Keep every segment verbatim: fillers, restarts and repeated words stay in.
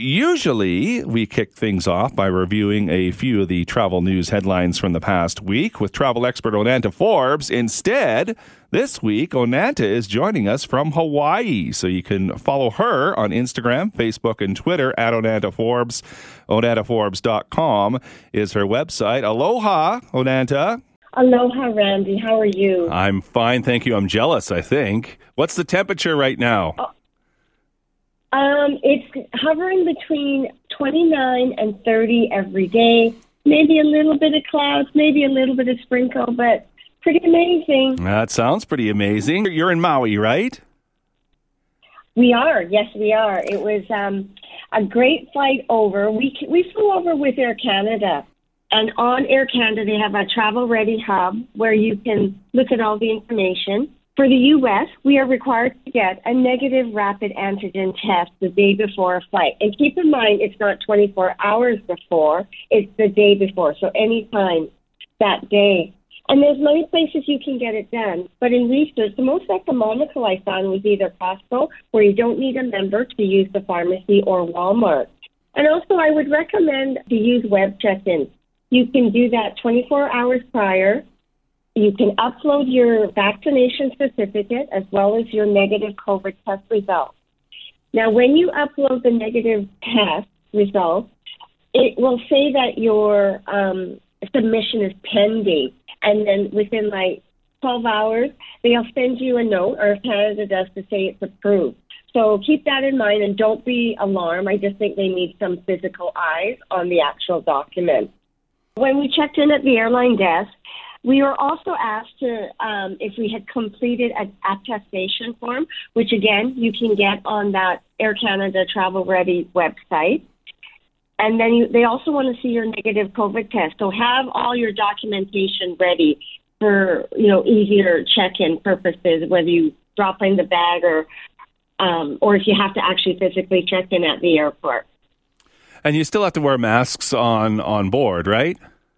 Usually, we kick things off by reviewing a few of the travel news headlines from the past week with travel expert Onanta Forbes. Instead, this week, Onanta is joining us from Hawaii. So you can follow her on Instagram, Facebook, and Twitter at Onanta Forbes. Onanta Forbes dot com is her website. Aloha, Onanta. Aloha, Randy. How are you? I'm fine, thank you. I'm jealous, I think. What's the temperature right now? Oh. Um, it's hovering between twenty-nine and thirty every day. Maybe a little bit of clouds, maybe a little bit of sprinkle, but pretty amazing. That sounds pretty amazing. You're in Maui, right? We are. Yes, we are. It was um, a great flight over. We we flew over with Air Canada. And on Air Canada, they have a Travel Ready hub where you can look at all the information. For the U S, we are required to get a negative rapid antigen test the day before a flight. And keep in mind, it's not twenty-four hours before, it's the day before, so anytime that day. And there's many places you can get it done. But in research, the most economical I found was either Costco, where you don't need a member to use the pharmacy, or Walmart. And also, I would recommend to use web check-in. You can do that twenty-four hours prior. You can upload your vaccination certificate as well as your negative COVID test results. Now, when you upload the negative test results, it will say that your um, submission is pending. And then within like twelve hours, they'll send you a note, or if Canada does, to say it's approved. So keep that in mind and don't be alarmed. I just think they need some physical eyes on the actual document. When we checked in at the airline desk, we were also asked to um, if we had completed an attestation form, which, again, you can get on that Air Canada Travel Ready website. And then you, they also want to see your negative COVID test. So have all your documentation ready for, you know, easier check-in purposes, whether you drop in the bag or, um, or if you have to actually physically check in at the airport. And you still have to wear masks on, on board, right?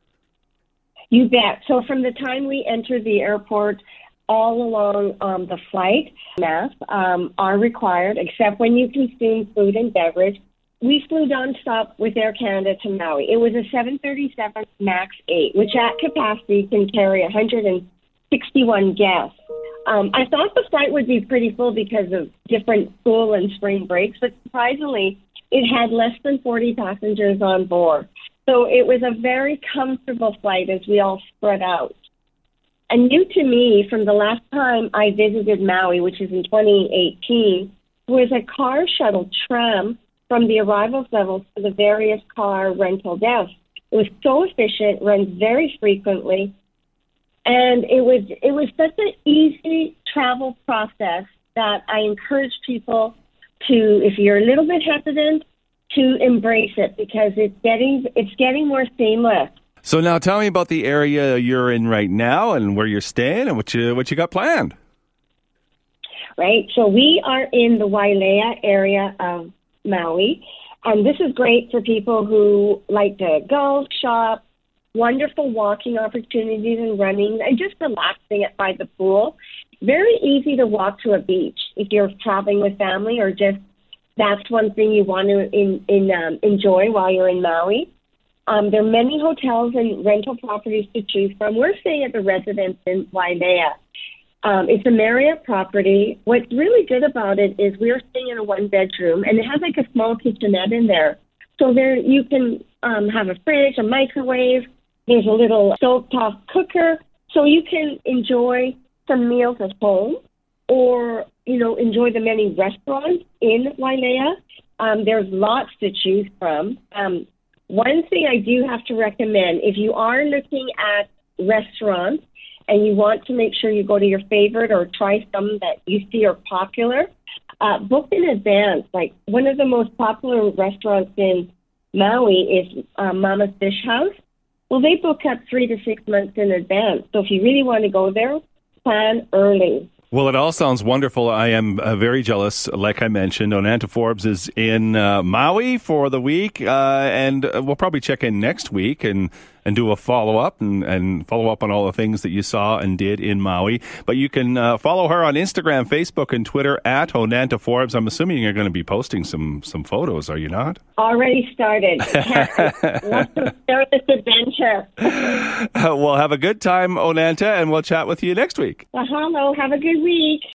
You bet. So from the time we enter the airport all along um, the flight, masks um, are required, except when you consume food and beverage. We flew nonstop with Air Canada to Maui. It was a seven thirty-seven MAX eight, which at capacity can carry one hundred sixty-one guests. Um, I thought the flight would be pretty full because of different school and spring breaks, but surprisingly, it had less than forty passengers on board. So it was a very comfortable flight as we all spread out. And new to me, from the last time I visited Maui, which is in twenty eighteen, was a car shuttle tram from the arrivals levels to the various car rental desks. It was so efficient, runs very frequently, and it was it was such an easy travel process that I encourage people to, if you're a little bit hesitant, to embrace it, because it's getting it's getting more seamless. So now tell me about the area you're in right now and where you're staying and what you what you got planned. Right. So we are in the Wailea area of Maui, and this is great for people who like to go shop, wonderful walking opportunities and running, and just relaxing at by the pool. Very easy to walk to a beach if you're traveling with family, or just that's one thing you want to in, in, um, enjoy while you're in Maui. Um, there are many hotels and rental properties to choose from. We're staying at the Residence in Wailea. Um, it's a Marriott property. What's really good about it is we're staying in a one-bedroom, and it has like a small kitchenette in there. So there you can um, have a fridge, a microwave. There's a little stovetop cooker. So you can enjoy some meals at home, or, you know, enjoy the many restaurants in Wailea. Um, there's lots to choose from. Um, one thing I do have to recommend, if you are looking at restaurants and you want to make sure you go to your favorite or try some that you see are popular, uh, book in advance. Like, one of the most popular restaurants in Maui is uh, Mama's Fish House. Well, they book up three to six months in advance. So if you really want to go there, plan early. Well, it all sounds wonderful. I am uh, very jealous. Like I mentioned, Onanta Forbes is in uh, Maui for the week, uh, and we'll probably check in next week and and do a follow-up and, and follow up on all the things that you saw and did in Maui. But you can uh, follow her on Instagram, Facebook, and Twitter at Onanta Forbes. I'm assuming you're going to be posting some some photos, are you not? Already started. Let's start this adventure. Well, have a good time, Onanta, and we'll chat with you next week. Mahalo. Have a good week.